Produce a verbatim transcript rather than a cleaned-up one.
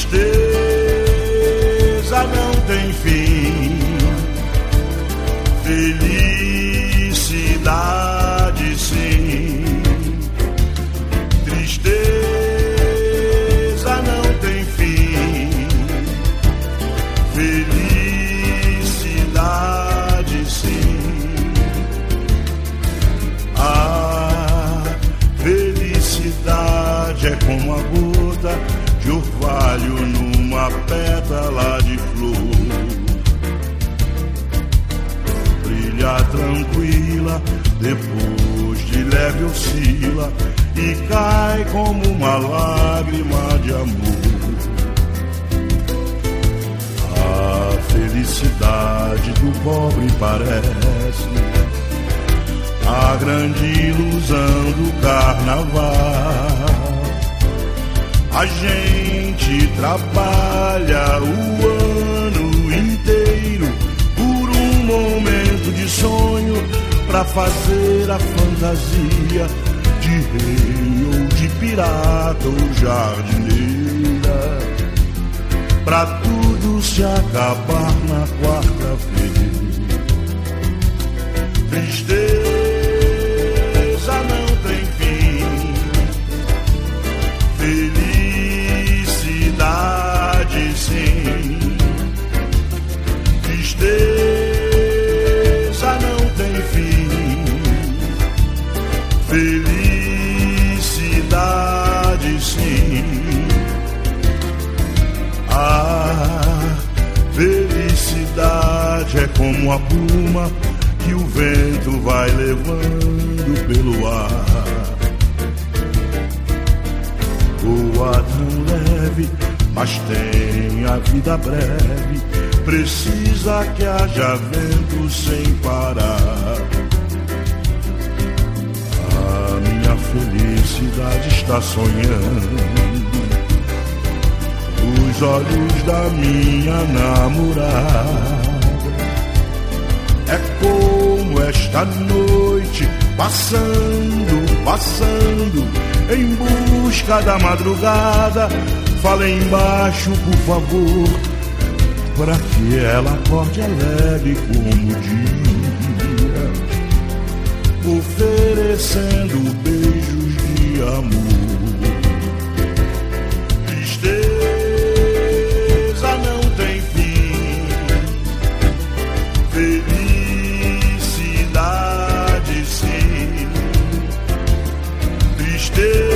Tristeza não tem fim, felicidade sim. Tristeza não tem fim, felicidade sim. A felicidade é como a gota de orvalho numa pétala de flor. Brilha tranquila, depois de leve oscila e cai como uma lágrima de amor. A felicidade do pobre parece a grande ilusão do carnaval. A gente trabalha o ano inteiro por um momento de sonho, pra fazer a fantasia de rei ou de pirata ou jardineira, pra tudo se acabar na quarta-feira. Tristeza não tem fim, felicidade sim. Tristeza não tem fim, felicidade sim. A felicidade é como a pluma que o vento vai levando pelo ar. Voa tão leve, mas tem a vida breve, precisa que haja vento sem parar. A minha felicidade está sonhando os olhos da minha namorada. É como esta noite, passando, passando, em busca da madrugada. Fala embaixo, por favor, para que ela acorde alegre como o dia, oferecendo beijos de amor. Tristeza não tem fim, felicidade sim. Tristeza